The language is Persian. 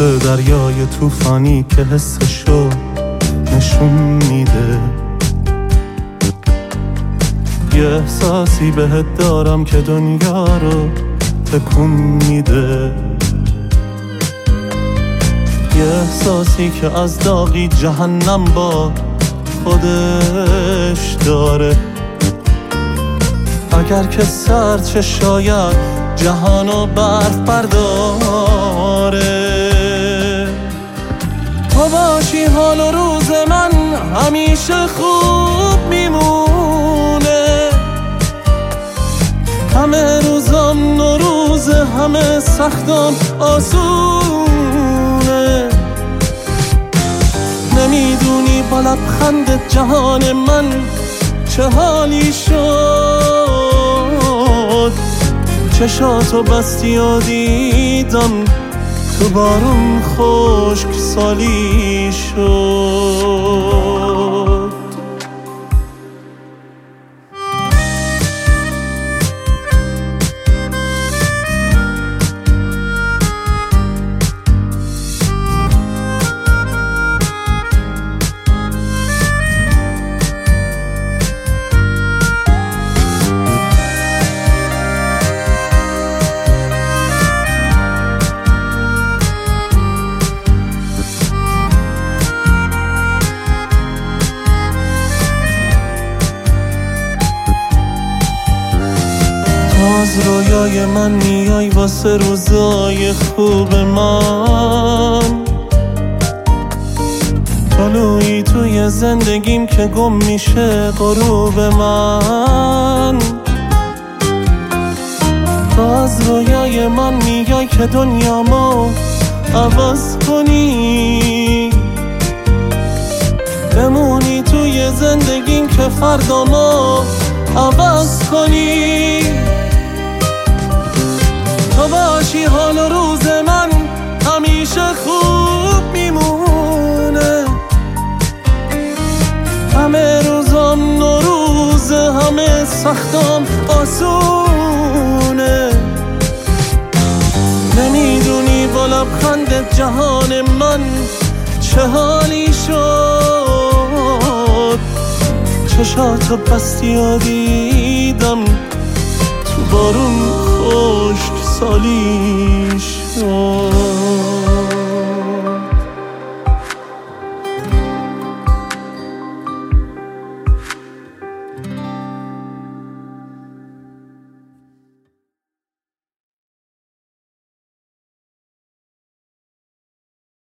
مثل دریای طوفانی که حسشو نشون میده. یه احساسی بهت دارم که دنیا رو تکون میده. یه احساسی که از داغی جهنم با خودش داره. اگر که سرچه شاید جهانو برف برداره. تو باشی حال و روز من همیشه خوب میمونه. همه روزم نوروز، همه سختم آسونه. نمیدونی با لبخندت جهان من چه حالی شد. چشاتو بستی و دیدم تو بارون خشک سالی شد. از رویای من میای واسه روزای خوب من. طلوعی توی زندگیم که گم میشه غروب من. تو از رویای من میای که دنیامو عوض کنی. بمونی توی زندگیم که فردامو عوض کنی. تو باشی حال و روز من همیشه خوب میمونه. همه روزم نوروز، همه سختم آسونه. نمیدونی با لبخندت جهان من چه حالی شد. چشاتو بستی و دیدم تو بارون خشک سالی شد.